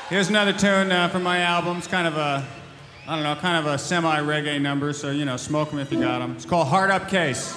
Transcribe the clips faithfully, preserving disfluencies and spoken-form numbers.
Here's another tune uh, from my album. It's kind of a, I don't know, kind of a semi-reggae number, so, you know, smoke them if you got them. It's called Hard Up Case.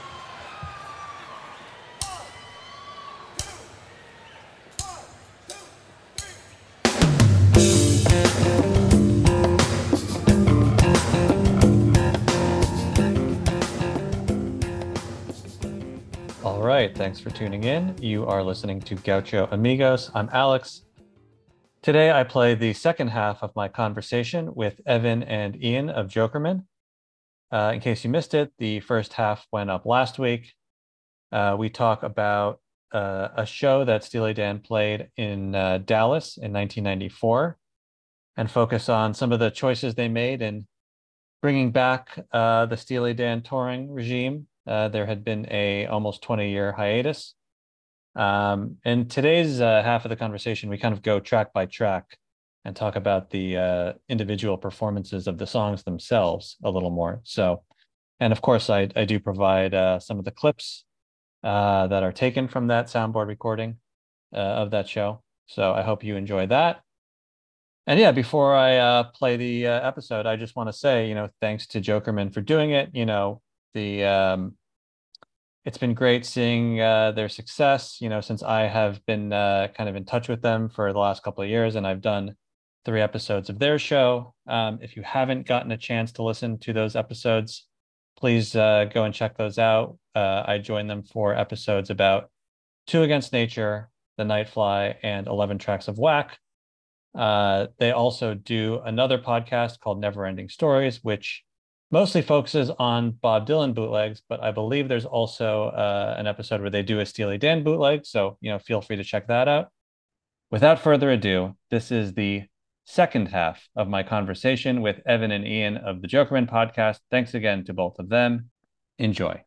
All right, thanks for tuning in. You are listening to Gaucho Amigos. I'm Alex. Today I play the second half of my conversation with Evan and Ian of Jokerman. Uh, in case you missed it, the first half went up last week. Uh, we talk about uh, a show that Steely Dan played in uh, Dallas in nineteen ninety-four and focus on some of the choices they made in bringing back uh, the Steely Dan touring regime. Uh, there had been a almost twenty year hiatus. Um, in today's uh, half of the conversation, we kind of go track by track and talk about the uh, individual performances of the songs themselves a little more. So, and of course, I, I do provide uh, some of the clips uh, that are taken from that soundboard recording uh, of that show. So I hope you enjoy that. And yeah, before I uh, play the uh, episode, I just want to say, you know, thanks to Jokerman for doing it. You know, the um, it's been great seeing uh, their success, you know, since I have been uh, kind of in touch with them for the last couple of years, and I've done three episodes of their show. Um, if you haven't gotten a chance to listen to those episodes, please uh, go and check those out. Uh, I joined them for episodes about Two Against Nature, The Nightfly, and eleven Tracks of Whack. Uh, they also do another podcast called Never Ending Stories, which mostly focuses on Bob Dylan bootlegs, but I believe there's also uh, an episode where they do a Steely Dan bootleg. So, you know, feel free to check that out. Without further ado, this is the second half of my conversation with Evan and Ian of the Jokerman podcast. Thanks again to both of them. Enjoy.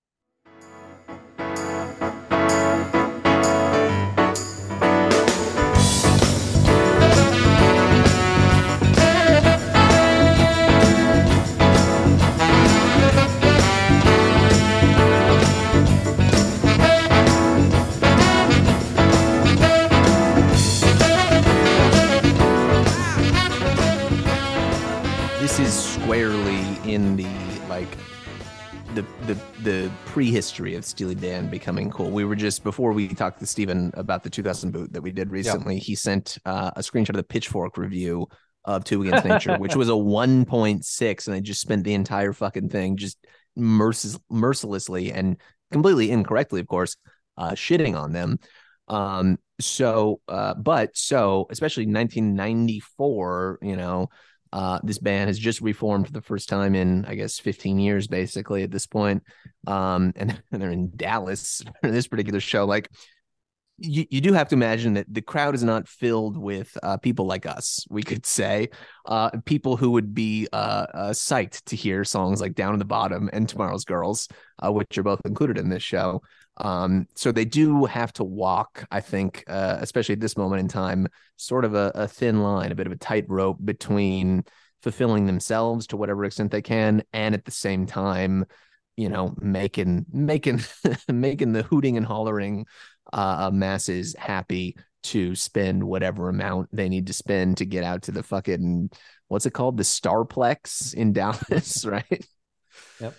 Squarely in the like the the the prehistory of Steely Dan becoming cool. We were just before we talked to Steven about the two thousand boot that we did recently. Yep. He sent uh, a screenshot of the Pitchfork review of Two Against Nature, which was a one point six, and I just spent the entire fucking thing just mercil- mercilessly and completely incorrectly, of course, uh, shitting on them. Um, so, uh, but so especially nineteen ninety-four, you know. Uh, this band has just reformed for the first time in, I guess, fifteen years, basically, at this point. Um, and, and they're in Dallas for this particular show. Like, you, you do have to imagine that the crowd is not filled with uh, people like us, we could say. Uh, people who would be uh, uh, psyched to hear songs like Down at the Bottom and Tomorrow's Girls, uh, which are both included in this show. Um, so they do have to walk, I think, uh, especially at this moment in time, sort of a, a thin line, a bit of a tightrope between fulfilling themselves to whatever extent they can, and at the same time, you know, making making making the hooting and hollering uh, masses happy to spend whatever amount they need to spend to get out to the fucking, what's it called, the Starplex in Dallas, right? Yep.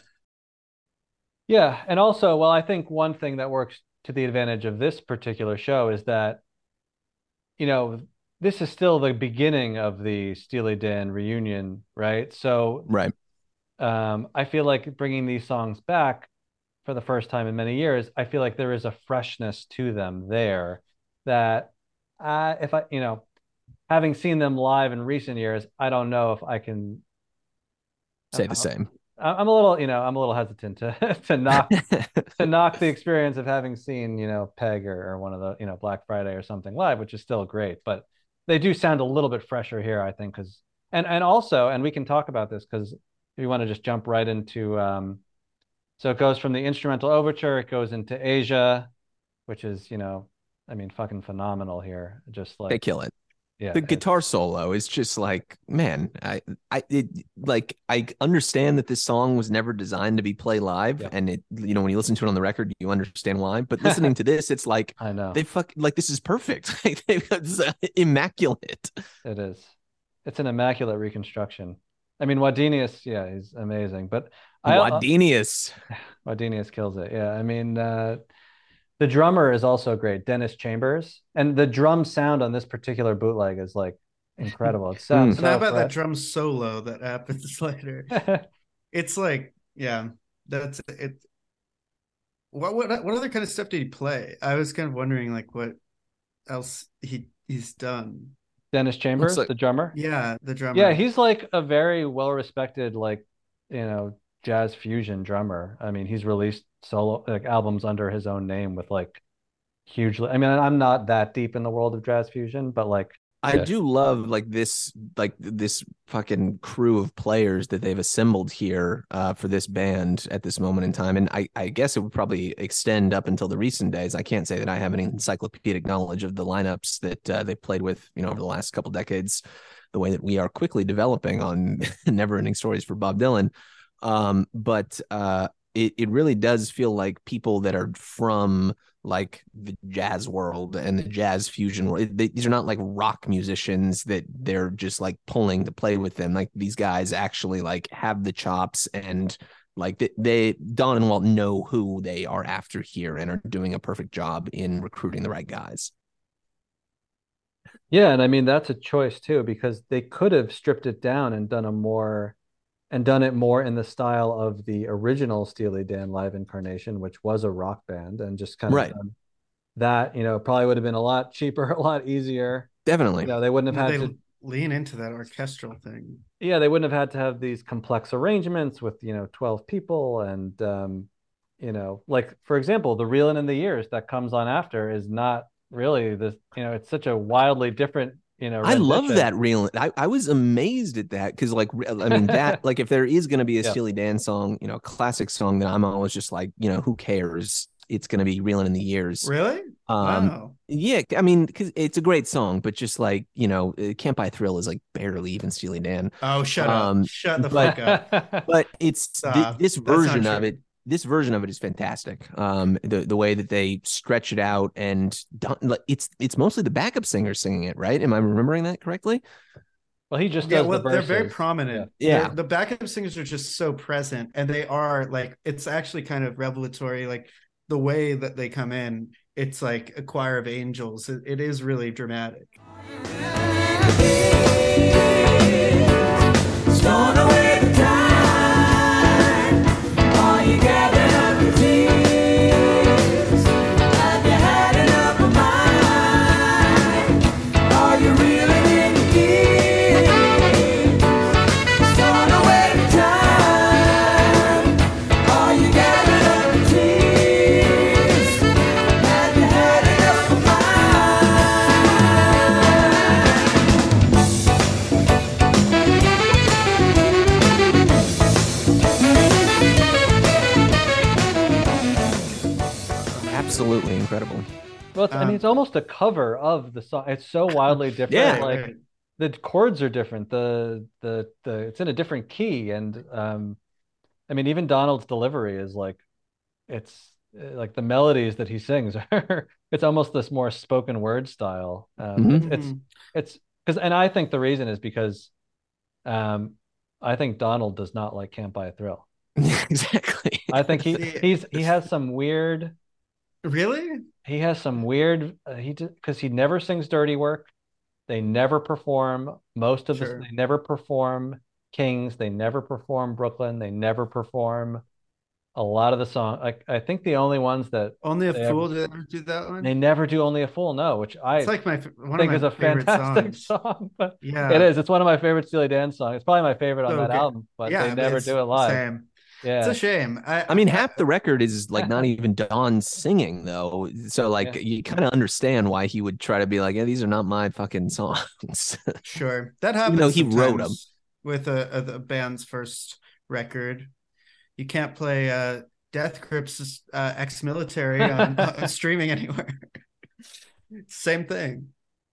Yeah, and also, well, I think one thing that works to the advantage of this particular show is that, you know, this is still the beginning of the Steely Dan reunion, right? So, right. Um, I feel like bringing these songs back for the first time in many years, I feel like there is a freshness to them there that, uh, if I, you know, having seen them live in recent years, I don't know if I can say the same. I'm a little, you know, I'm a little hesitant to to knock to knock the experience of having seen, you know, Peg or, or one of the, you know, Black Friday or something live, which is still great, but they do sound a little bit fresher here, I think, because and and also, and we can talk about this because if you want to just jump right into, um, so it goes from the instrumental overture, it goes into Asia, which is, you know, I mean, fucking phenomenal here, just like they kill it. Yeah, The it's- guitar solo is just like, man, I, I, it, like, I understand that this song was never designed to be played live, Yep. and it, you know, when you listen to it on the record, you understand why. But listening to this, it's like I know they fuck, like this is perfect. Like, it's immaculate. it is. It's an immaculate reconstruction. I mean, Wadenius, yeah, he's amazing. But I uh, Wadenius. Wadenius kills it. Yeah, I mean, uh, the drummer is also great, Dennis Chambers, and the drum sound on this particular bootleg is like incredible. It sounds. And how so about that fresh. drum solo that happens later? It's like, yeah, that's it. What what what other kind of stuff did he play? I was kind of wondering like what else he he's done. Dennis Chambers, like- the drummer. Yeah, the drummer. Yeah, he's like a very well respected, like, you know, jazz fusion drummer. I mean, he's released solo like albums under his own name with like hugely. I mean, I'm not that deep in the world of jazz fusion, but like, I yeah. do love like this, like this fucking crew of players that they've assembled here uh, for this band at this moment in time. And I, I guess it would probably extend up until the recent days. I can't say that I have any encyclopedic knowledge of the lineups that uh, they've played with, you know, over the last couple decades, the way that we are quickly developing on Never Ending Stories for Bob Dylan. Um, but uh, it, it really does feel like people that are from like the jazz world and the jazz fusion world. They, these are not like rock musicians that they're just like pulling to play with them. Like these guys actually like have the chops, and like they, they Don and Walt know who they are after here and are doing a perfect job in recruiting the right guys. Yeah, and I mean that's a choice too, because they could have stripped it down and done a more and done it more in the style of the original Steely Dan live incarnation, which was a rock band, and just kind of Right. done that, you know, probably would have been a lot cheaper, a lot easier. Definitely. You know, they wouldn't have had they to lean into that orchestral thing. yeah, they wouldn't have had to have these complex arrangements with, you know, twelve people and um, you know, like for example, the Reelin' in the Years that comes on after is not really this, you know, it's such a wildly different, you know, I love rendition. that reel. I, I was amazed at that because, like, I mean, that, like, if there is going to be a Yeah. Steely Dan song, you know, a classic song, then I'm always just like, you know, who cares? It's going to be Reelin' in the Years. Really? Um, Wow. Yeah, I mean, because it's a great song, but just like, you know, uh, Can't Buy a Thrill is like barely even Steely Dan. Oh, shut Um, up. Shut the but- fuck up. But it's thi- Stop. this That's not version of true. it. This version of it is fantastic. Um, the the way that they stretch it out, and don't, like, it's it's mostly the backup singer singing it, right? Am I remembering that correctly? Well, he just Yeah, does well, the they're verses. very prominent. Yeah. They're- the backup singers are just so present, and they are like, it's actually kind of revelatory. Like the way that they come in, it's like a choir of angels. It, it is really dramatic. Stone away the time. Are you gathering up your tears? Have you had enough of mine? Are you reeling in the years? Stone away the time. Are you gathering up your tears? Have you had enough of mine? Absolutely incredible. Well, it's, I mean, Um, it's almost a cover of the song. It's so wildly different. Yeah. Like Right. the chords are different. The the the it's in a different key, and um, I mean, even Donald's delivery is like, it's uh, like the melodies that he sings are. It's almost this more spoken word style. Um, Mhm. it's it's it's because, and I think the reason is because, um, I think Donald does not like Can't Buy a Thrill. Exactly. I think he See, he's he has some weird. Really? He has some weird uh, he because he never sings Dirty Work. They never perform most of Sure. this. They never perform Kings. They never perform Brooklyn. They never perform a lot of the song. Like I think the only ones that Only a They have- fool did ever do that one? they never do Only a Fool. No, which I It's like my f- one think of is my a favorite fantastic songs. song. But Yeah. it is. It's one of my favorite Steely Dan songs. It's probably my favorite on So that good. album. But yeah, they never it's do it live. Same. Yeah. It's a shame. I, I mean, half the record is like not even Don singing though, so like Yeah. you kind of understand why he would try to be like, yeah, these are not my fucking songs. Sure, that Even happens. though he wrote 'em. sometimes with a, a the band's first record. You can't play uh, Death Grips uh, ex-military on, on streaming anywhere. Same thing.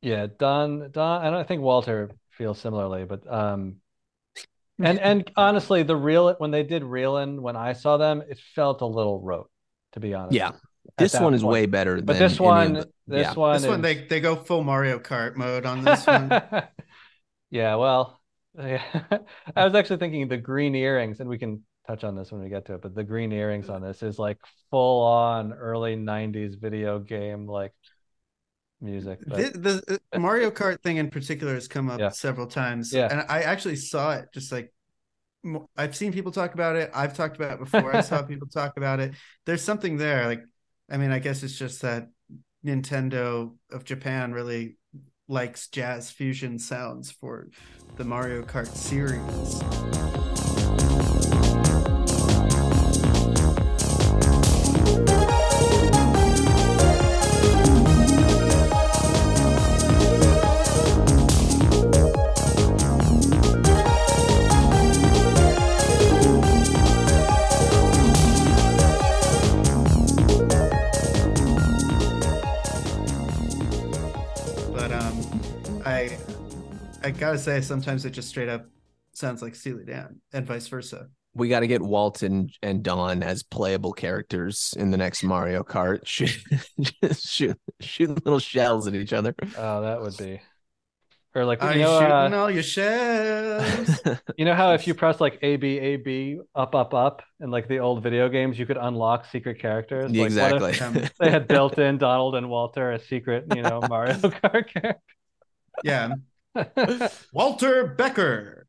Yeah, Don, Don, and I think Walter feels similarly, but um, and and honestly, the real when they did Reelin, when I saw them, it felt a little rote, to be honest. Yeah, at this that one is point. way better But than this any one, of the, this yeah. one, This one is... they they go full Mario Kart mode on this one. Yeah, well, yeah. I was actually thinking the green earrings, and we can touch on this when we get to it, but the green earrings on this is like full on early nineties video game like music. But The, the uh, Mario Kart thing in particular has come up Yeah. several times, Yeah. and I actually saw it. Just like mo- I've seen people talk about it. I've talked about it before. I saw people talk about it. There's something there. Like, I mean, I guess it's just that Nintendo of Japan really likes jazz fusion sounds for the Mario Kart series. But um, I I gotta say, sometimes it just straight up sounds like Steely Dan, and vice versa. We got to get Walt and, and Don as playable characters in the next Mario Kart. Shoot, just shoot, shooting little shells at each other. oh, that would be, or like Are you you know, shooting uh, all your shells? you know how if you press like A B A B up up up in like the old video games, you could unlock secret characters. Like, what Exactly. if Um, they had built in Donald and Walter as secret, you know, Mario Kart characters? yeah, Walter Becker.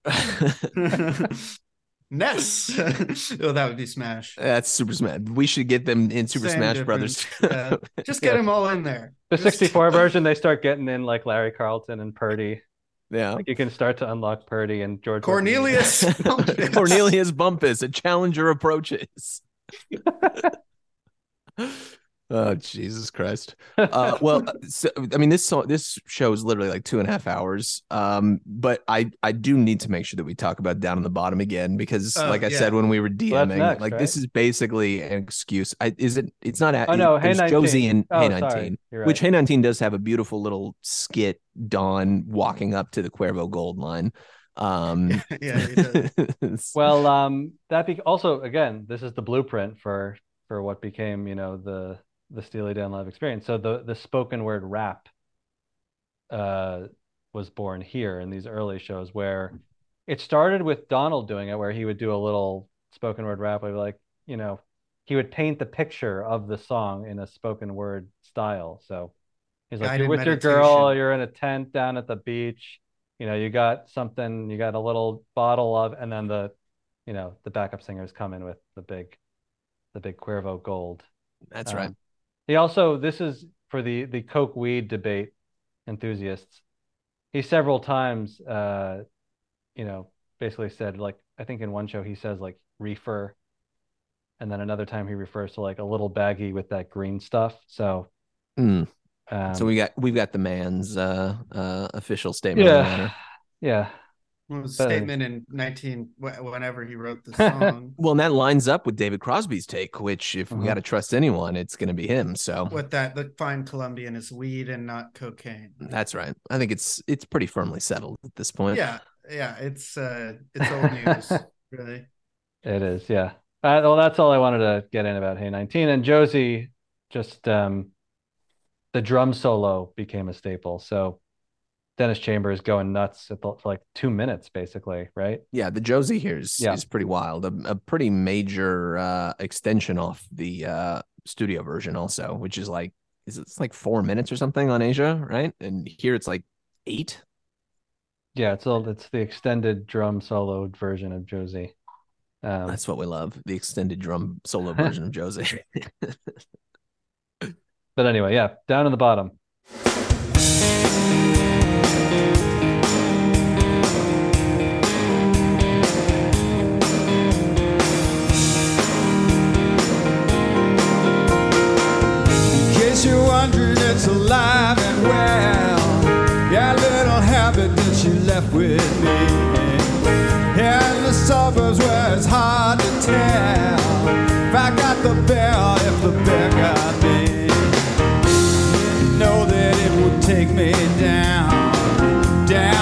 Ness. Oh, that would be Smash. That's Super Smash. We should get them in Super Same Smash difference. Brothers. Yeah. Just get Yeah. them all in there. The Just- sixty-four version, they start getting in like Larry Carlton and Purdy. Yeah. Like you can start to unlock Purdy and George Cornelius. Bumpus. Cornelius Bumpus, a challenger approaches. Oh, Jesus Christ. Uh, well, so, I mean, this song, this show is literally like two and a half hours. Um, but I, I do need to make sure that we talk about Down on the Bottom again, because Oh, like I yeah. said, when we were Well, that's DMing, next, like right? this is basically an excuse. I, is it, it's not, at, Oh, no, it- Hey there's nineteen. Josie and Oh, Hey sorry. nineteen, You're which right. Hey nineteen does have a beautiful little skit, Dawn walking up to the Cuervo Gold line. Um, Yeah, he does. Well, um, that be also again, this is the blueprint for for what became, you know, the the Steely Dan live experience. So the the spoken word rap uh was born here in these early shows, where it started with Donald doing it, where he would do a little spoken word rap, like, like you know, he would paint the picture of the song in a spoken word style. So he's like, Guided you're with your girl, meditation. you're in a tent down at the beach, you know, you got something, you got a little bottle of, and then the, you know, the backup singers come in with the big, the big Cuervo Gold. That's Um, right. He also, this is for the the Coke weed debate enthusiasts. He several times, uh, you know, basically said, like, I think in one show he says like reefer, and then another time he refers to like a little baggie with that green stuff. So, Mm. um, So we got we've got the man's uh, uh, official statement on the matter. yeah, yeah. Well, it was a But- statement in nineteen wh- whenever he wrote the song. Well, and that lines up with David Crosby's take, which if we Mhm. got to trust anyone, it's going to be him. So What that the fine Colombian is weed and not cocaine. that's right. I think it's it's pretty firmly settled at this point. Yeah, yeah, it's uh, it's old news, really. It is, yeah. Uh, well, that's all I wanted to get in about Hey nineteen. And Josie, just um, the drum solo became a staple. So Dennis Chambers going nuts at the, for like two minutes, basically, right? Yeah, the Josie here is, Yeah. is pretty wild. A, a pretty major uh, extension off the uh, studio version, also, which is like is it's like four minutes or something on Asia, right? And here it's like eight. Yeah, it's all it's the extended drum solo version of Josie. Um, That's what we love. The extended drum solo version of Josie. but anyway, yeah, down in the bottom. In case you're wondering, it's alive and well. Yeah, a little habit that she left with me. Yeah, in the suburbs where it's hard to tell if I got the bear, if the bear got me. Know that it would take me down.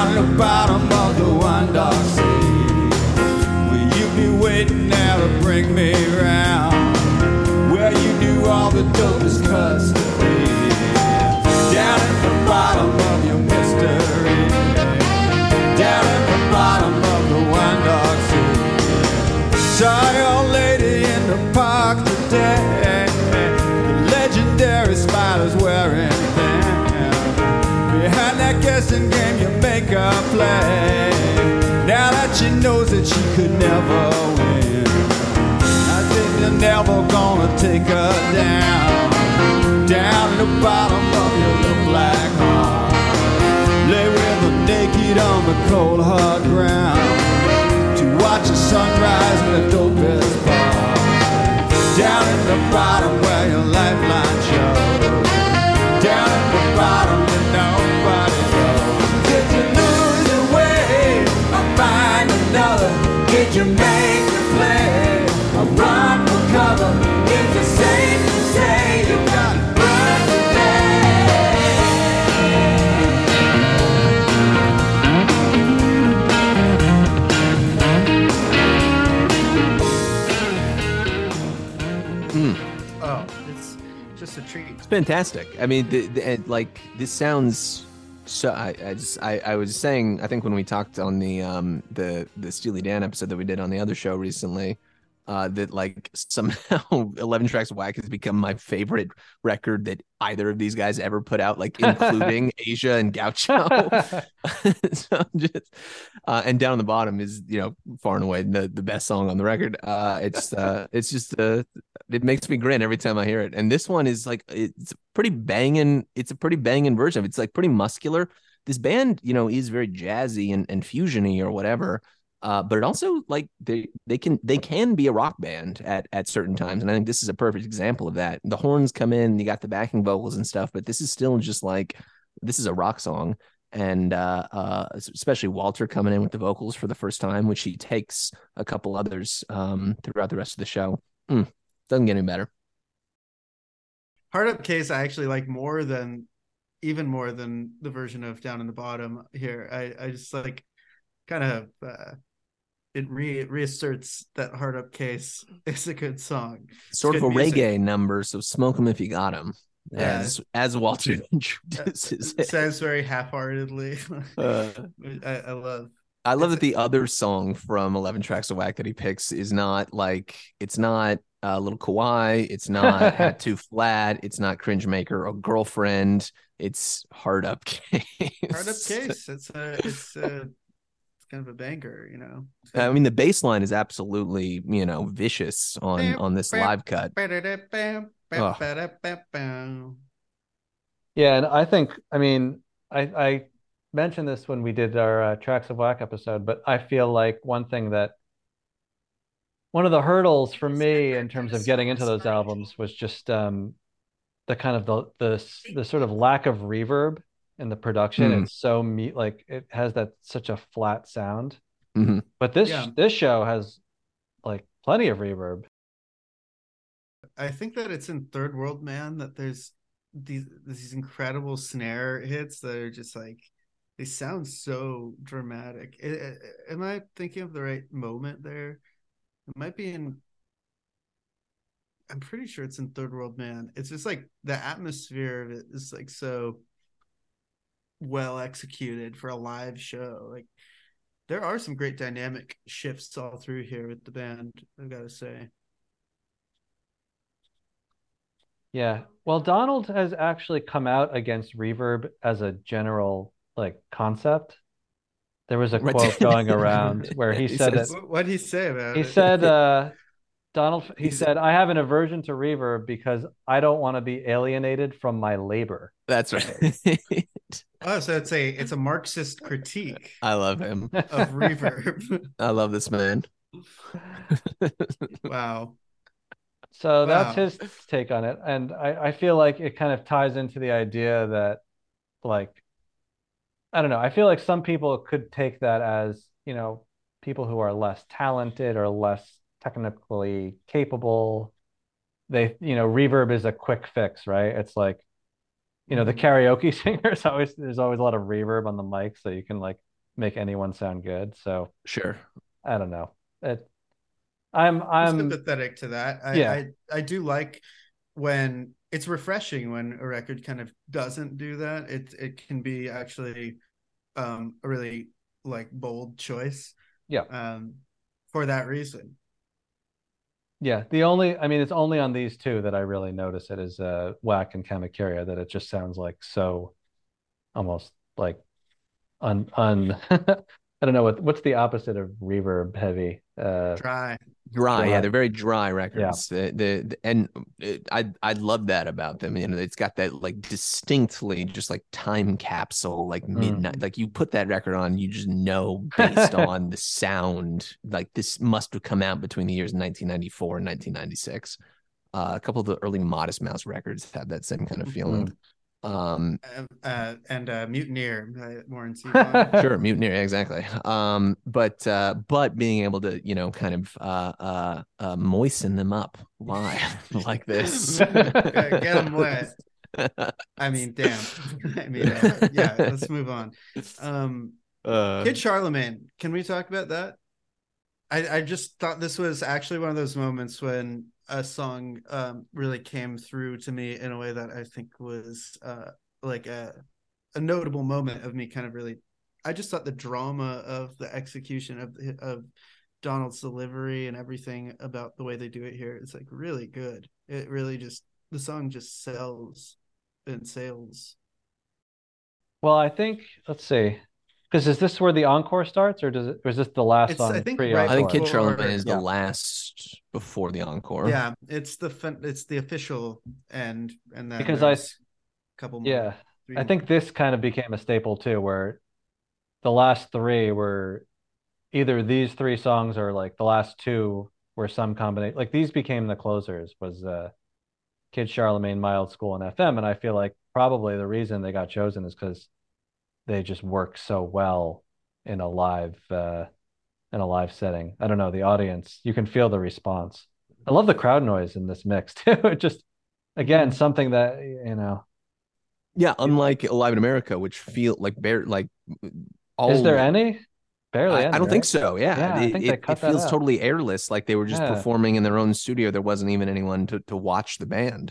down the bottom of the Wyandotte Sea. Will you be waiting there to bring me round where you do all the dopest custody? Down at the bottom of your mystery, down at the bottom of the Wyandotte Sea. Saw your lady in the park today, the legendary spiders wearing thin. Behind that guessing game you make her play, now that she knows that she could never win. I think they're never gonna take her down, down the bottom of your little black heart. Lay with her naked on the cold hard ground to watch the sunrise in the dopest bar. Down at the bottom where your lifeline shows, down at the bottom that nobody knows. Did you lose your way or find another? Did you make the play or run for cover? Is it safe to say you got burned today? Oh, it's just a treat. It's fantastic. I mean, the, the, and, like this sounds so. I, I just I, I was saying. I think when we talked on the um the the Steely Dan episode that we did on the other show recently, uh, that like somehow eleven Tracks of Whack has become my favorite record that either of these guys ever put out, like including Asia and Gaucho. So I'm just uh, and Down on the Bottom is, you know, far and away the, the best song on the record. Uh, it's uh, it's just uh, it makes me grin every time I hear it. And this one is like it's pretty banging. It's a pretty banging version of it. It's like pretty muscular. This band, you know, is very jazzy and, and fusiony or whatever. Uh, but it also like they they can they can be a rock band at at certain times, and I think this is a perfect example of that. The horns come in, you got the backing vocals and stuff, but this is still just like this is a rock song, and uh, uh, especially Walter coming in with the vocals for the first time, which he takes a couple others um, throughout the rest of the show. Mm, doesn't get any better. Hard Up Case I actually like more than even more than the version of Down in the Bottom here. I I just like kind of. Uh, It re reasserts that Hard Up Case is a good song. It's Sort of a music. reggae number, so smoke 'em if you got 'em, Yeah. as as Walter introduces It it. says very half-heartedly. Uh, I, I love. I love It's- that the other song from eleven Tracks of Whack that he picks is not like it's not a uh, Little Kawaii, it's not Hat Too Flat, it's not Cringe Maker or Girlfriend, it's Hard Up Case. Hard Up Case. It's a it's a it's kind of a banger, you know. I mean, the bass line is absolutely, you know, vicious on on this live cut. Oh. Yeah, and I think, I mean, I, I mentioned this when we did our uh, Tracks of Whack episode, but I feel like one thing that one of the hurdles for me in terms of getting into those albums was just um, the kind of the the the sort of lack of reverb in the production. Mm. It's so me like it has that such a flat sound. Mhm. But this Yeah. this show has like plenty of reverb. I think that it's in Third World Man that there's these these incredible snare hits that are just like they sound so dramatic. I- I- am I thinking of the right moment there? It might be in. I'm pretty sure it's in Third World Man. It's just like the atmosphere of it is like so well executed for a live show. Like there are some great dynamic shifts all through here with the band, I've got to say. Yeah. Well, Donald has actually come out against reverb as a general like concept. There was a Right. quote going around where he, He said says- that What did he say about he it? said uh Donald he He's- said I have an aversion to reverb because I don't want to be alienated from my labor. That's right. Oh, so it's a it's a Marxist critique I love him. of reverb. I love this man. Wow. So that's Wow. his take on it. And I, I feel like it kind of ties into the idea that, like, I don't know. I feel like some people could take that as, you know, people who are less talented or less technically capable. They, you know, reverb is a quick fix, right? It's like, you know, the karaoke singers always, there's always a lot of reverb on the mic. So you can like make anyone sound good. So Sure. I don't know. It, I'm I'm I'm sympathetic to that. I, Yeah. I I do like when it's refreshing when a record kind of doesn't do that. It it can be actually um a really like bold choice. Yeah. Um for that reason. Yeah, the only, I mean, it's only on these two that I really notice it is uh, Whack and Kamakiria, that it just sounds like so almost like un un. I don't know what what's the opposite of reverb heavy. Uh, Dry. Dry, Dry. yeah, they're very dry records. The, the, the and it, I I love that about them. You know, it's got that like distinctly just like time capsule, like midnight. Like you put that record on, you just know based on the sound, like this must have come out between the years nineteen ninety-four and nineteen ninety-six. Uh, a couple of the early Modest Mouse records have that same kind of feeling. Um, Uh, uh, and uh, Mutineer, uh, Warren Zevon. sure, mutineer, exactly. Um, but uh, but being able to, you know, kind of uh, uh, uh, moisten them up live like this. Get them wet. I mean, damn. I mean, uh, yeah. Let's move on. Um, Uh, Kid Charlemagne. Can we talk about that? I I just thought this was actually one of those moments when a song um really came through to me in a way that I think was uh like a a notable moment of me kind of really. I just thought the drama of the execution of of Donald's delivery and everything about the way they do it here is like really good. It really just, the song just sells and sails. well, I think let's see, because is this where the encore starts, or does it, or is this the last It's, song? I think, pre-encore? right I think Kid before- Charlemagne is the Yeah. last before the encore. Yeah, it's the fin- it's the official end, and then Because I- there's a couple more. Yeah, three I think this kind of became a staple too, where the last three were either these three songs or like the last two were some combination. Like these became the closers, was uh, Kid Charlemagne, Mild School, and F M. And I feel like probably the reason they got chosen is because they just work so well in a live uh, in a live setting. I don't know, the audience, you can feel the response. I love the crowd noise in this mix too. It just, again, something that, you know, Yeah, unlike Alive in America, which feel like bare like all is there any? Barely I, any, I don't think right? so. Yeah, Yeah, I it, think it, they cut it that feels out. totally airless, like they were just Yeah. performing in their own studio. There wasn't even anyone to, to watch the band.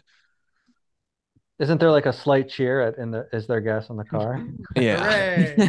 Isn't there like a slight cheer at in the is there gas in the car? Yeah,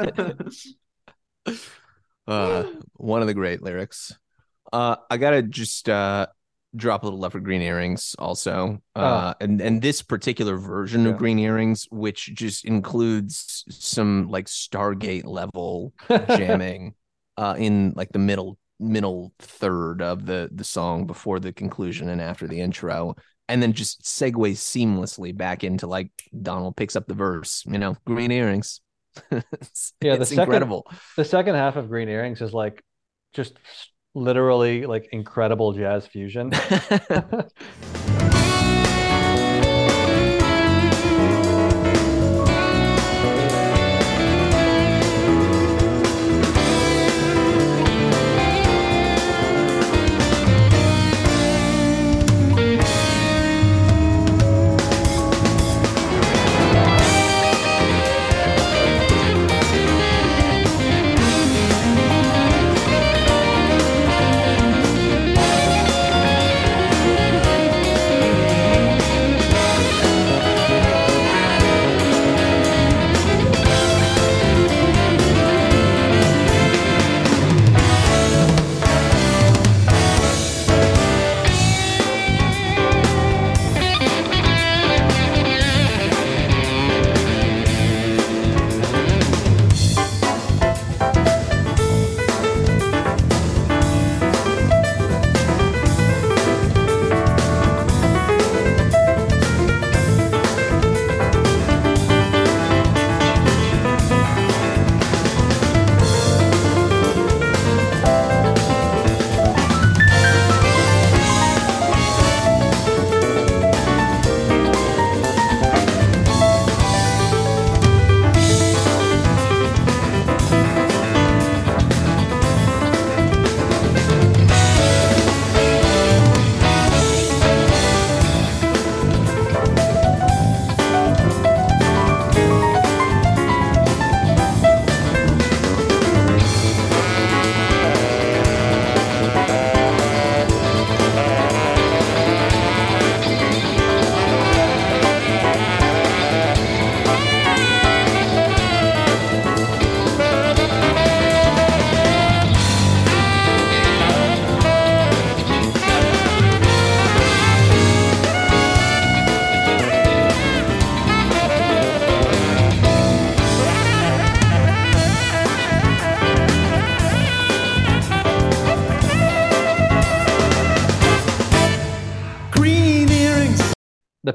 Hooray! uh, one of the great lyrics. Uh, I gotta just uh, drop a little love for Green Earrings also, uh, and and this particular version Yeah. of Green Earrings, which just includes some like Stargate level jamming uh, in like the middle middle third of the the song before the conclusion and after the intro, and then just segues seamlessly back into like Donald picks up the verse. You know, Green Earrings. it's, Yeah, the it's second- incredible. The second half of Green Earrings is like just literally like incredible jazz fusion.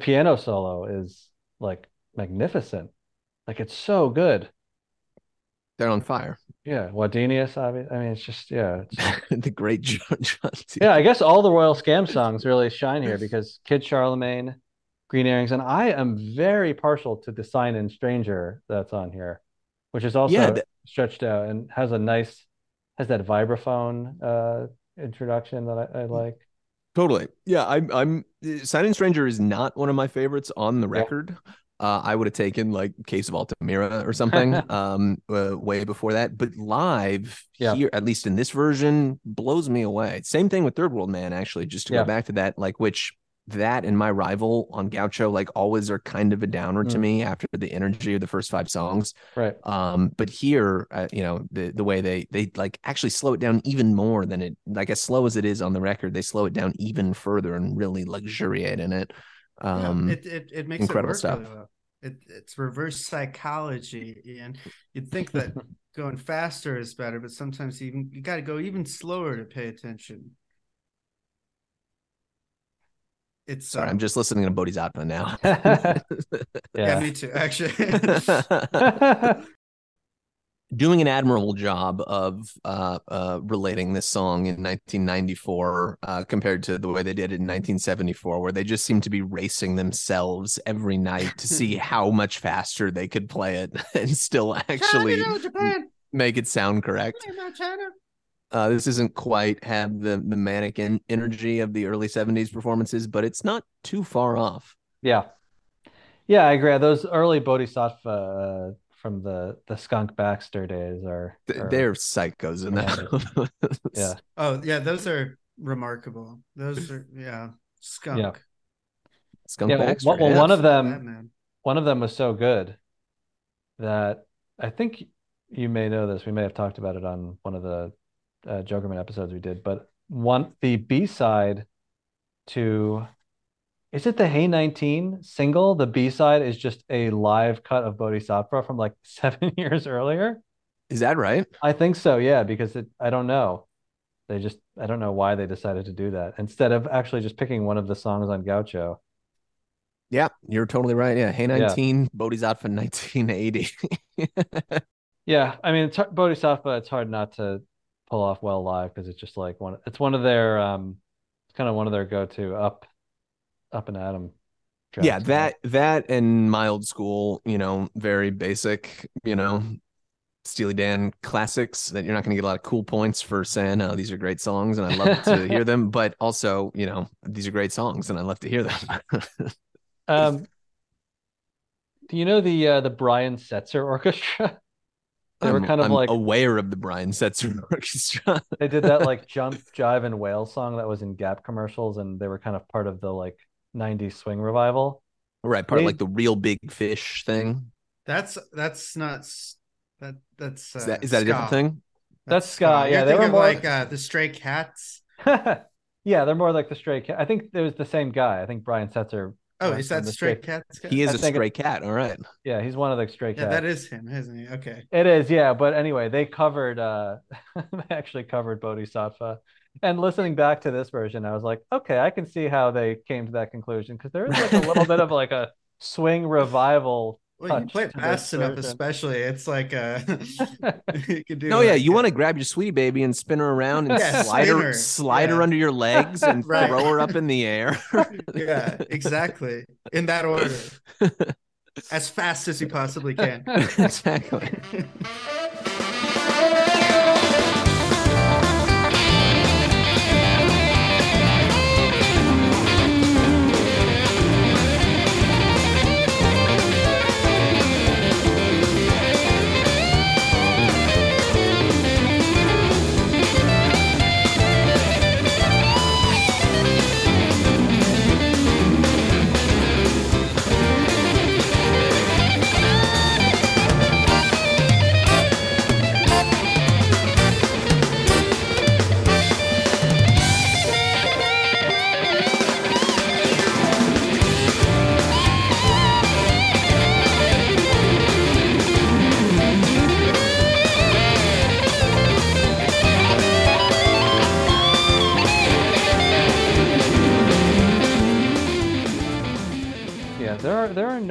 piano solo is like magnificent. Like it's so good. They're on fire. Yeah, Wadenius, I mean, I mean, it's just yeah, it's, The great John, John yeah. I guess all the Royal Scam songs really shine here because Kid Charlemagne, Green Earrings, and I am very partial to the Sign In Stranger that's on here, which is also Yeah, th- stretched out and has a nice has that vibraphone uh introduction that I, I like. Totally. Yeah, I'm I'm Silent Stranger is not one of my favorites on the Yeah. record. Uh, I would have taken like Case of Altamira or something um uh, way before that, but live Yeah. here, at least in this version, blows me away. Same thing with Third World Man, actually, just to Yeah. go back to that, like which that and My Rival on Gaucho like always are kind of a downer to Mm. me after the energy of the first five songs. Right. Um, but here, uh, you know, the the way they they like actually slow it down even more than it, like as slow as it is on the record, they slow it down even further and really luxuriate in it. Um, yeah, it, it it makes incredible it work stuff. really well. It it's reverse psychology, and you'd think that going faster is better, but sometimes even you got to go even slower to pay attention. It's Sorry, um, I'm just listening to Bodhisattva now. yeah, Yeah. me too. Actually, Doing an admirable job of uh, uh, relating this song in nineteen ninety-four uh, compared to the way they did it in nineteen seventy-four, where they just seemed to be racing themselves every night to see how much faster they could play it and still actually China, Japan, make it sound correct. China, China. Uh, this doesn't quite have the the manic en- energy of the early seventies performances, but it's not too far off. Yeah. Yeah, I agree. Those early Bodhisattva uh, from the the Skunk Baxter days are, Th- are They're psychos in that. yeah. Oh yeah, those are remarkable. Those are yeah, skunk. Yeah. Skunk Yeah, well, Baxter. well, well, yeah. one of them Batman. one of them was so good that I think you may know this. We may have talked about it on one of the uh, Jokerman episodes we did, but one the B-side to is it the Hey nineteen single? The B-side is just a live cut of Bodhisattva from like seven years earlier. Is that right? I think so, yeah, because it I don't know. They just I don't know why they decided to do that instead of actually just picking one of the songs on Gaucho. Yeah, you're totally right. Yeah, Hey nineteen, Bodhisattva nineteen eighty. Yeah, I mean, it's hard, Bodhisattva, it's hard not to pull off well live because it's just like one it's one of their um it's kind of one of their go-to up up and at 'em tracks. Yeah, that that and My Old School, you know, very basic, you know, Steely Dan classics that you're not going to get a lot of cool points for saying, oh, these are great songs and I love to hear them, but also, you know, these are great songs and I love to hear them. Um, do you know the uh, the Brian Setzer Orchestra? They were I'm, kind of I'm like aware of the Brian Setzer Orchestra. they did that like Jump, Jive, and Wail song that was in Gap commercials, and they were kind of part of the like nineties swing revival. Right, part of They- like the Real Big Fish thing. That's that's not s- that that's uh, Is that is that a different ska. thing? That's ska, yeah, You're they were thinking more- like uh, the Stray Cats. Yeah, they're more like the Stray Cat. I think it was the same guy. I think Brian Setzer. Oh, went is from that the Stray Cats? guy? He is I a think stray cat. All right. Yeah, he's one of the Stray Yeah, Cats. that is him, isn't he? Okay. It is, yeah. But anyway, they covered uh they actually covered Bodhisattva. And listening back to this version, I was like, okay, I can see how they came to that conclusion because there is like a little bit of like a swing revival. Well, you touch play it to this fast enough, version. especially. It's like uh you could do. No, yeah, like, you want to grab your sweetie baby and spin her around and Yeah, slide spin her, her. slide her Yeah. under your legs and Right. throw her up in the air. Yeah, exactly. In that order, as fast as you possibly can. Exactly.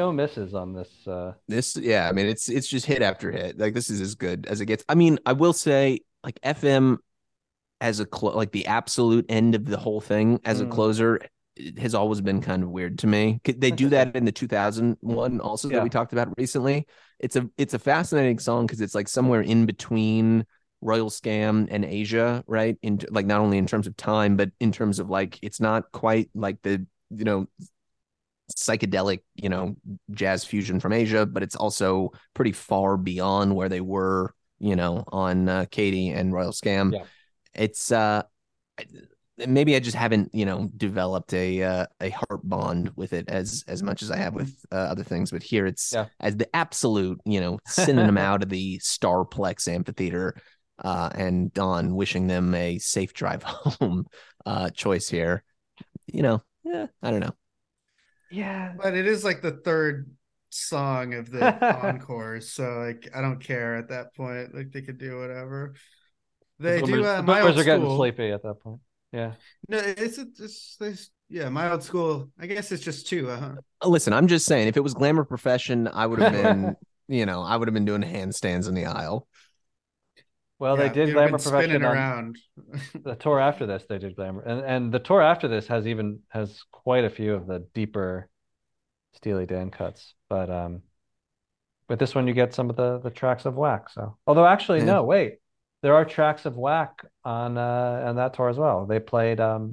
no misses on this. Uh... This, yeah, I mean, it's it's just hit after hit. Like this is as good as it gets. I mean, I will say, like F M as a clo- like the absolute end of the whole thing as a Mm. closer it has always been kind of weird to me. They do that in the two thousand one also that Yeah. we talked about recently. It's a it's a fascinating song because it's like somewhere in between Royal Scam and Asia, right? In like not only in terms of time, but in terms of like it's not quite like the you know psychedelic, you know, jazz fusion from Asia, but it's also pretty far beyond where they were, you know, on uh, Katie and Royal Scam. Yeah. It's uh maybe I just haven't, you know, developed a uh, a heart bond with it as as much as I have with uh, other things, but here it's Yeah. as the absolute, you know, sending them out of the Starplex amphitheater uh and Don wishing them a safe drive home uh choice here. You know, yeah, I don't know. Yeah. But it is like the third song of the encore, so like I don't care at that point. Like they could do whatever. They the boomers, do uh, the my boomers old are getting school. sleepy at that point. Yeah. No, it's it's, it's yeah, my old school. I guess it's just two. Uh-huh. Listen, I'm just saying, if it was Glamour Profession, I would have been, you know, I would have been doing handstands in the aisle. Well, Yeah, they did you've Glamour been spinning Profession on around. the tour after this. They did Glamour, and and the tour after this has even has quite a few of the deeper Steely Dan cuts. But um, but this one you get some of the the tracks of Whack. So, although actually Yeah. no, wait, there are tracks of Whack on uh on that tour as well. They played um.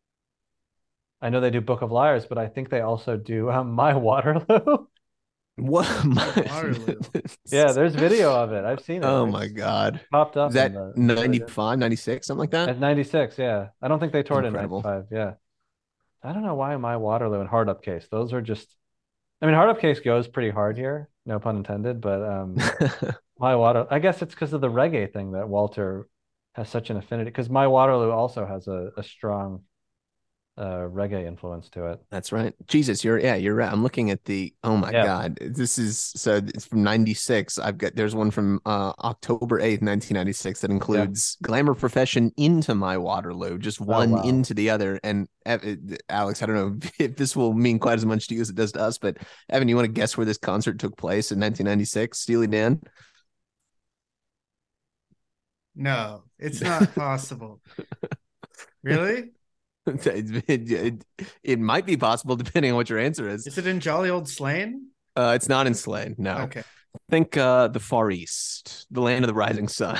I know they do Book of Liars, but I think they also do um, My Waterloo. What? Waterloo. Yeah, there's video of it. I've seen it. Oh It's my God. popped up Is that in the ninety-five, ninety-six, something like that? at ninety-six. Yeah, I don't think they toured Incredible. in ninety-five. Yeah, I don't know why My Waterloo and Hard Up Case. Those are just. I mean, Hard Up Case goes pretty hard here. No pun intended. But um, My Water. I guess it's because of the reggae thing that Walter has such an affinity. Because My Waterloo also has a, a strong uh, reggae influence to it. That's right. Jesus, you're yeah, you're right. I'm looking at the oh my Yeah. God. This is so it's from ninety-six. I've got there's one from uh October eighth, nineteen ninety-six that includes Glamour Profession into My Waterloo, just one wow. into the other. And uh, Alex, I don't know if this will mean quite as much to you as it does to us, but Evan, you want to guess where this concert took place in nineteen ninety-six? Steely Dan? No, it's not possible. Really? it, it, it might be possible depending on what your answer is. Is it in Jolly Old Slane? Uh, it's not in Slane. No. Okay. Think uh, the Far East, the land of the rising sun.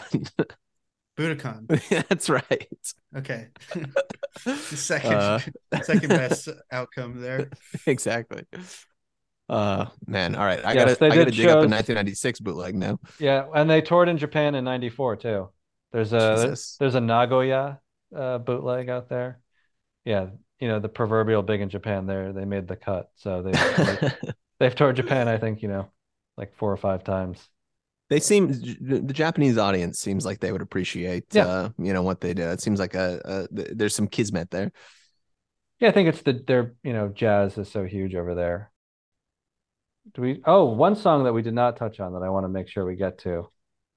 Budokan. That's right. Okay. The second Uh, second best outcome there. exactly. Uh, man. All right. I Yes, gotta, they I gotta did dig up a shows- nineteen ninety-six bootleg now. Yeah, and they toured in Japan in ninety-four too. There's a Jesus. there's a Nagoya uh, bootleg out there. Yeah, you know, the proverbial big in Japan there, they made the cut. So they they've, they've toured Japan, I think, you know, like four or five times. They seem the the Japanese audience seems like they would appreciate, Yeah. uh, you know, what they do. It seems like a, a there's some kismet there. Yeah, I think it's the their, you know, jazz is so huge over there. Do we Oh, one song that we did not touch on that I want to make sure we get to.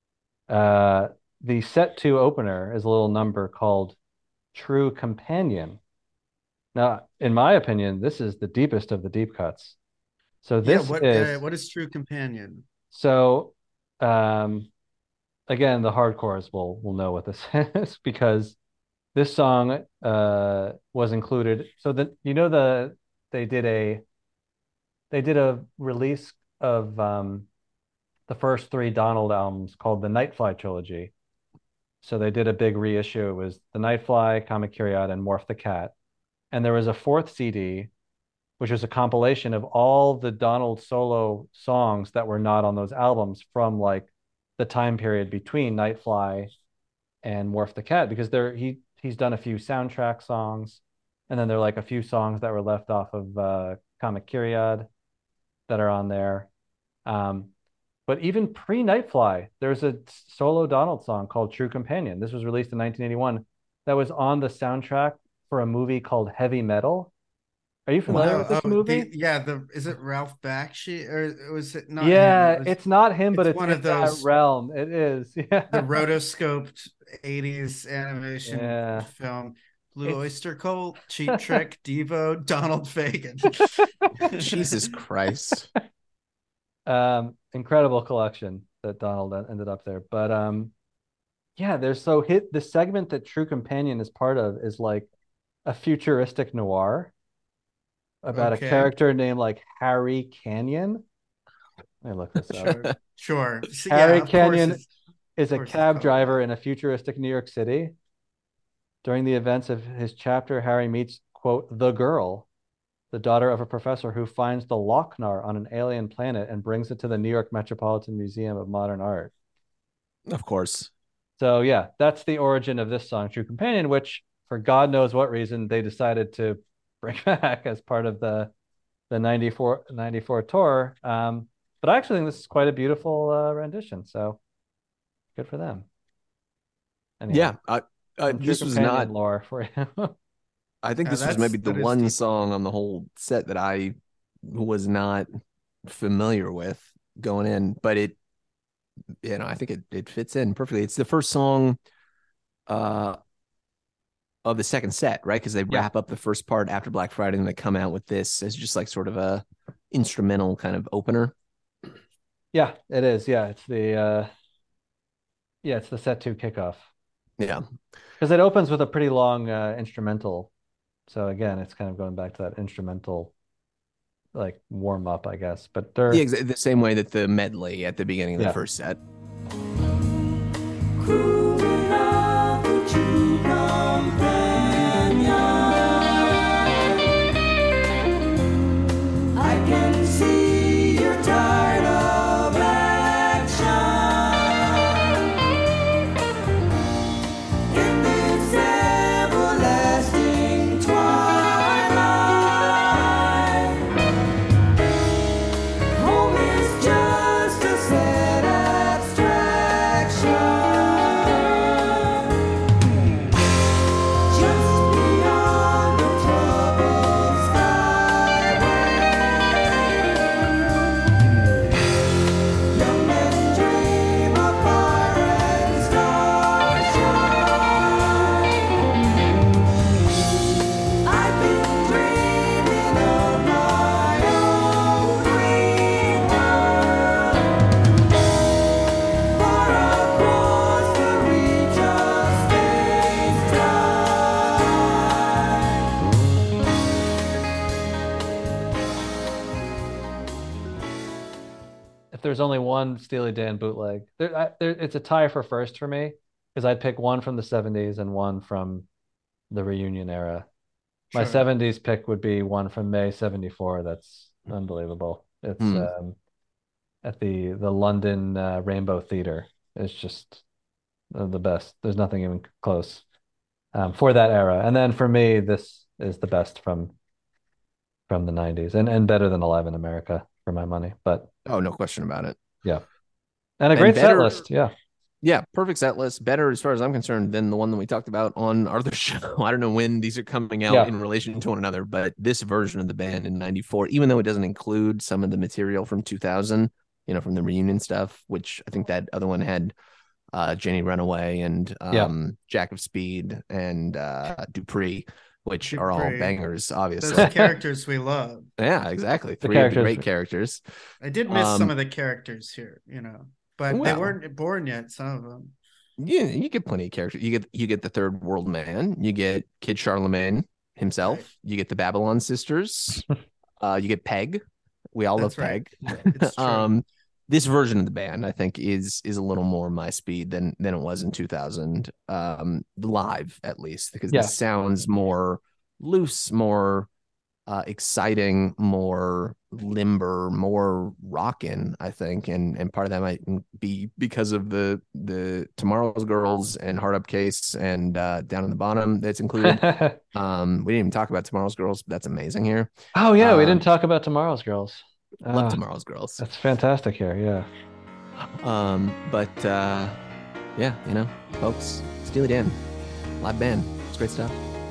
Uh the set two opener is a little number called True Companion. Now, in my opinion, this is the deepest of the deep cuts. So this yeah, what is uh, what is True Companion? so um again, the hardcores will will know what this is because this song uh was included. So that you know the they did a they did a release of um the first three Donald albums called the Nightfly trilogy. So they did a big reissue. It was the Nightfly, Kamakiriad, and Morph the Cat. And there was a fourth C D, which was a compilation of all the Donald solo songs that were not on those albums from like the time period between Nightfly and Morph the Cat, because there he he's done a few soundtrack songs, and then there are like a few songs that were left off of uh, Kamakiriad that are on there. Um, but even pre-Nightfly, there's a solo Donald song called True Companion. This was released in nineteen eighty-one. That was on the soundtrack for a movie called Heavy Metal. Are you familiar Oh, with this oh, movie? the- yeah, the is it Ralph Bakshi or was it not? yeah, him? It was it's not him, but it's it's one in of those- that realm. It is. Yeah. the rotoscoped eighties animation Yeah. film. Blue It's- Oyster Cult, Cheap Trick, Devo, Donald Fagen. Jesus Christ. Um, incredible collection that Donald ended up there. But um, yeah, there's so hit the segment that True Companion is part of is like a futuristic noir about Okay. a character named like Harry Canyon. Let me look this up. Sure. Sure. So, Harry yeah, of course Canyon it's- is a course it's cab called driver that. in a futuristic New York City. During the events of his chapter, Harry meets, quote, the girl, the daughter of a professor who finds the Lochnar on an alien planet and brings it to the New York Metropolitan Museum of Modern Art. Of course. So yeah, that's the origin of this song, True Companion, which for God knows what reason they decided to bring back as part of the the ninety-four, ninety-four tour. Um, but I actually think this is quite a beautiful uh, rendition. So good for them. Anyway, Yeah. I, uh, some True this was Companion not. lore for you. I think Yeah, this was that's- maybe the that is one deep. song on the whole set that I was not familiar with going in, but it, you know, I think it it fits in perfectly. It's the first song uh of the second set, right? Because they Yeah. wrap up the first part after Black Friday and they come out with this as just like sort of a instrumental kind of opener. Yeah, it is. Yeah, it's the uh, yeah, it's the set two kickoff Yeah. because it opens with a pretty long uh, instrumental. So again, it's kind of going back to that instrumental like warm up, I guess. But they're Yeah, exa- the same way that the medley at the beginning of the Yeah. first set. Cruel enough that you companion. I can see you're tired of action. In this everlasting twilight, home is just a sad abstraction. Just beyond the troubled skyway, young men dream of fire and starshine. I've been dreaming of my own green world, far across the reach of space-time. if there's only one Steely Dan bootleg, there, I, there it's a tie for first for me because I'd pick one from the seventies and one from the reunion era. My Sure. seventies pick would be one from May seventy-four. That's unbelievable. It's Hmm. um, at the the London uh, Rainbow Theatre. It's just uh, the best. There's nothing even close um, for that era. And then for me, this is the best from from the nineties and and better than Alive in America for my money. But Oh, no question about it. yeah, and a And great set better- list. Yeah. Yeah, perfect set list. Better as far as I'm concerned than the one that we talked about on our other show. I don't know when these are coming out Yeah. in relation to one another, but this version of the band in ninety-four, even though it doesn't include some of the material from two thousand, you know, from the reunion stuff, which I think that other one had uh Jenny Runaway and um Yeah. Jack of Speed and uh Dupree, which are all Dupree. bangers, obviously. Those characters we love. Yeah, exactly. The Three of the characters- great characters. I did miss Um, some of the characters here, you know, but they well. weren't born yet. Some of them. Yeah, you get plenty of characters. You get you get the Third World Man. You get Kid Charlemagne himself. Right. You get the Babylon Sisters. uh, you get Peg. We all That's love right. Peg. It's true. um, this version of the band, I think, is is a little more my speed than than it was in two thousand. Um, live at least, because Yeah. this sounds more loose, more uh, exciting, more limber, more rockin', I think, and and part of that might be because of the the Tomorrow's Girls and Hard Up Case and uh, Down in the Bottom that's included. um, we didn't even talk about Tomorrow's Girls. But that's amazing here. Oh yeah, we Um, didn't talk about Tomorrow's Girls. Love Ah, Tomorrow's Girls. That's fantastic here. Yeah. Um, but uh, yeah, you know, folks, Steely Dan, live band, it's great stuff.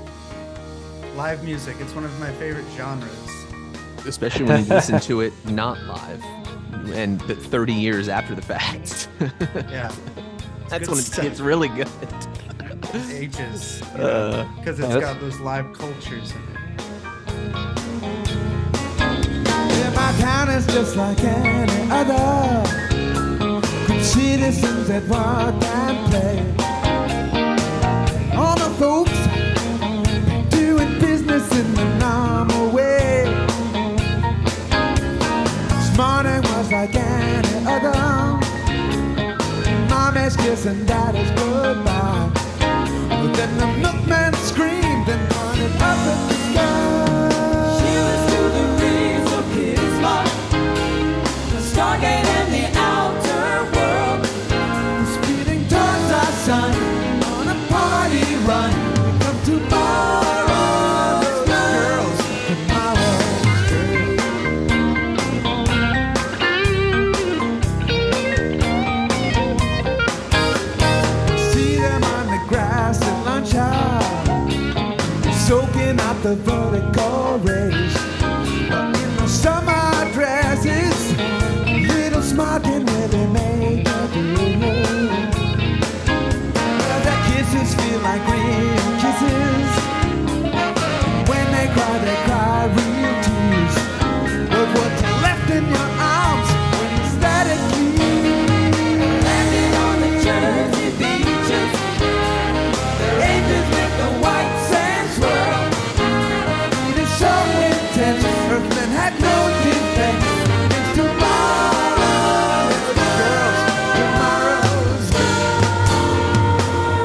Live music. It's one of my favorite genres. Especially when you listen to it not live and th- thirty years after the fact. Yeah. That's good when it stuff. gets really good. Ages. Uh, Because it's that's- got those live cultures in it. If I My town is just like any other. Good citizens that work and play. All the folks doing business in the normal way. This morning was like any other. Mommy's kissing daddy's goodbye. But then the milkman screamed and pointed up at the sky. She was to the reeds of Kitty's Mark, the stargate and the outer world, Speeding towards our sun on a party run. Come tomorrow's girls, tomorrow's girls. See them on the grass at lunch hour, soaking out the vertical rays. But in the summer dresses, little smarting where they make a deal. Well, their kisses feel like real kisses. When they cry, they cry real tears. But what's left in your arms when you started clean? landing on the Jersey beaches. Their angels make the white sand swirl. It is so intense, Earthmen had no defense. It's tomorrow's girls, tomorrow's girls.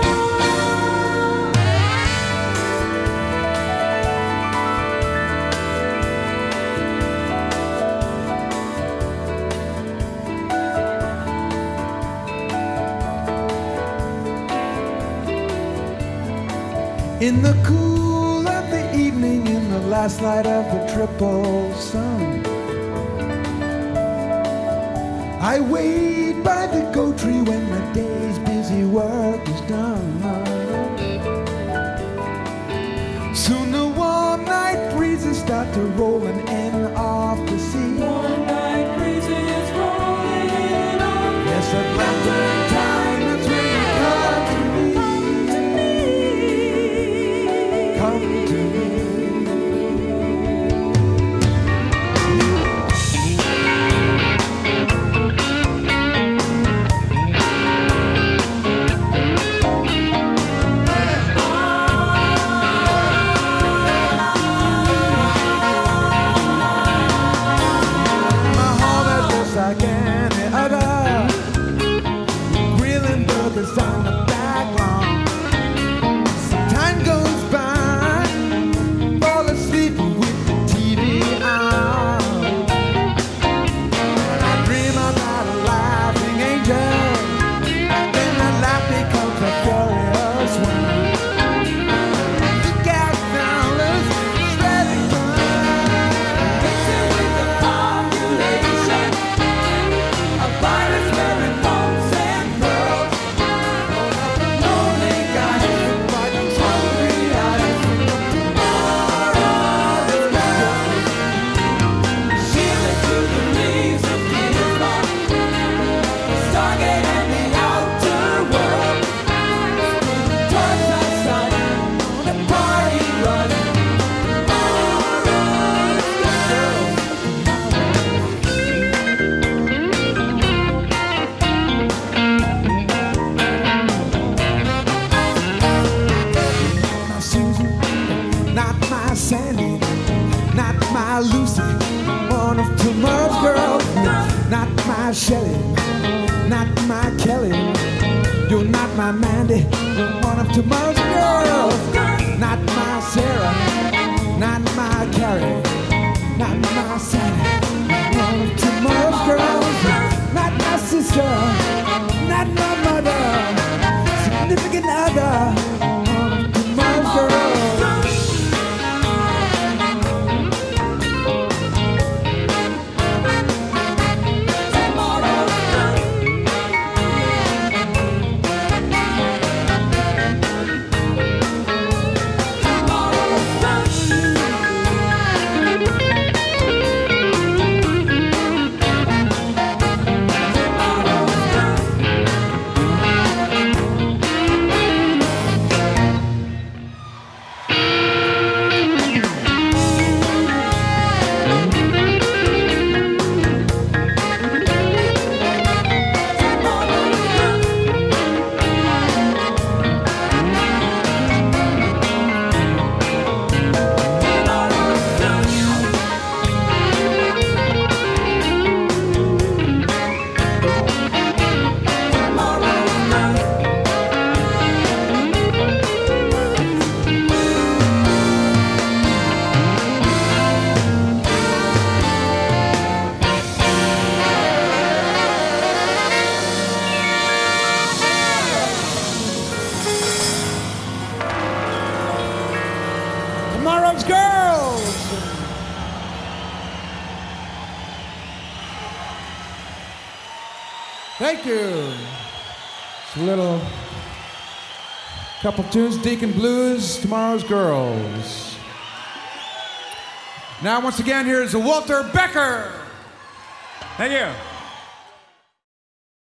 In the cool of the evening, in the last light of the triple sun, I wait by the goat tree when the day's busy work is done. Soon the warm night breezes start to rolling in off the sea. One night breezes rolling on. Yes, at lantern time, that's when you come to me. Come to me. My home is just like any other. Grilling burgers on the back lawn. Some time goes by, fall asleep with the T V on. And I dream about a laughing angel. Then the laugh becomes a furious one. Look out, fellas, it's ready Mixing with the population, a virus wearing bones and pearls. Lonely guys with white hungry eyes. Tomorrow's girls, shivering through the leaves of Kitty's Mark, the stargate and the outer world. Towards the sun, on a party run. my Susan, not my Sandy, not my Lucy, one of tomorrow's girls. Not my Shelley, not my Kelly, you're not my Mandy, one of tomorrow's girls. Not my Sarah, not my Carrie, not my Sally, one of tomorrow's girls. Not my sister, not my mother, significant other, one of tomorrow's girls. Thank you. It's a little couple tunes, Deacon Blues, Tomorrow's Girls. Now, once again, here's Walter Becker. Thank you.